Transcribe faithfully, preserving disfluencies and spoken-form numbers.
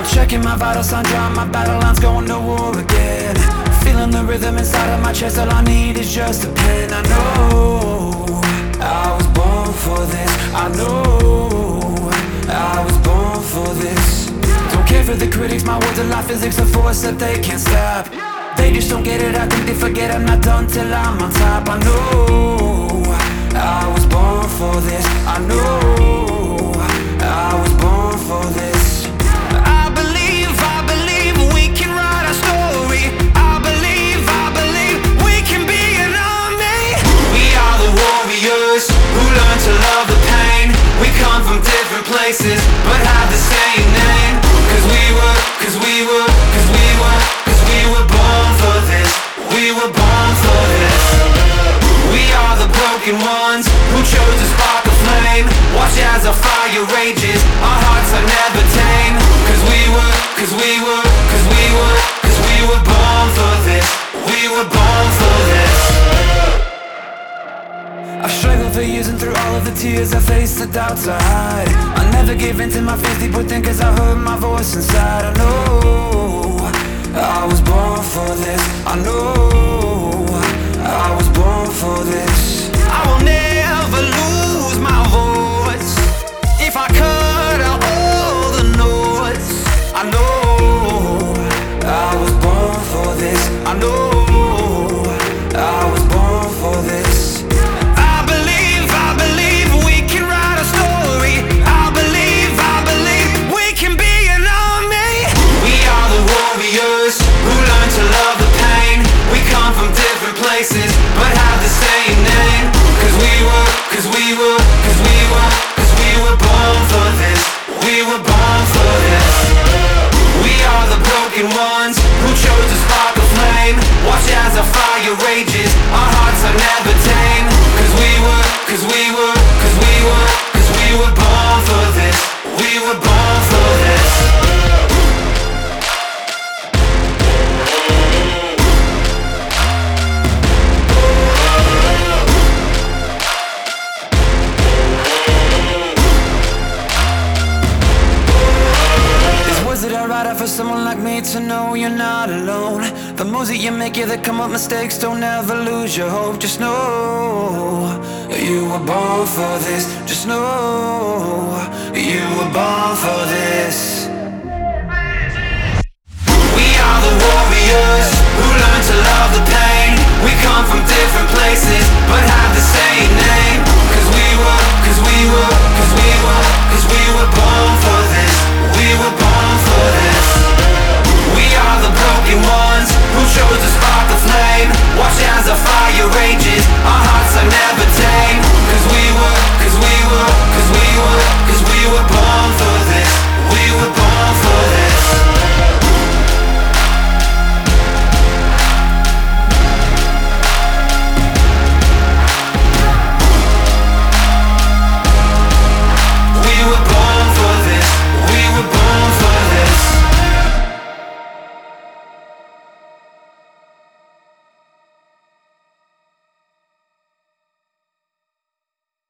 Checking my vital signs, drawing my battle lines, going to war again. Feeling the rhythm inside of my chest, all I need is just a pen. I know I was born for this. I know I was born for this. Don't care for the critics, my words are like physics, a force that they can't stop. They just don't get it, I think they forget I'm not done till I'm on top. I know I was born for this. I know I was born for this. I believe, I believe we can write our story. I believe, I believe we can be an army. We are the warriors who learn to love the pain. We come from different places but have the same name. Cause we were, cause we were, cause we were, cause we were born for this. We were born for this. We are the broken ones who chose to spark a flame. Watch as our fire rages, our hearts are never tame. Cause we were, cause we were, cause we were, cause we were born for this. We were born for this. I've struggled for years and through all of the tears I faced, the doubts I hide. I never gave in to my fears deep within, cause I heard my voice inside. I know I was born for this. I know I was born for this. I will never lose my voice if I cut out all the noise. I know I was born for this. I know I was born for this. I believe, I believe we can write a story. I believe, I believe we can be an army. We are the warriors who learn to love the pain. We come from different places but have the same name. Cause we were, cause we were, cause we were, cause we were born for this. We were born for this. We are the broken ones who chose to spark a flame. Watch as our fire rages, our hearts are never tame. Cause we were, cause we were, cause we were, cause we were born for this. We were born for this. For someone like me to know you're not alone. The moves that you make, yeah, that come up mistakes. Don't ever lose your hope. Just know you were born for this. Just know you were born for this. We are the warriors who learn to love the pain. We come from